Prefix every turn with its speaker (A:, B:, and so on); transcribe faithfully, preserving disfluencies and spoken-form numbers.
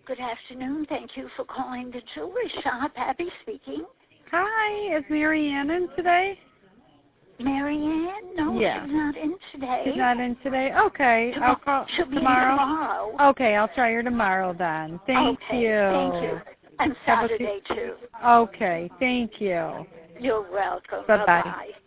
A: Good afternoon. Thank you for calling the jewelry shop. Abby speaking.
B: Hi, is Mary Ann in today?
A: Mary Ann? No,
B: yeah.
A: she's not in today.
B: She's not in today? Okay.
A: She'll,
B: I'll call
A: she'll be
B: tomorrow.
A: in tomorrow.
B: Okay, I'll try her tomorrow then. Thank
A: okay,
B: you.
A: Thank you. And Saturday, too.
B: Okay, thank you.
A: You're welcome.
B: Bye-bye.
A: Bye-bye.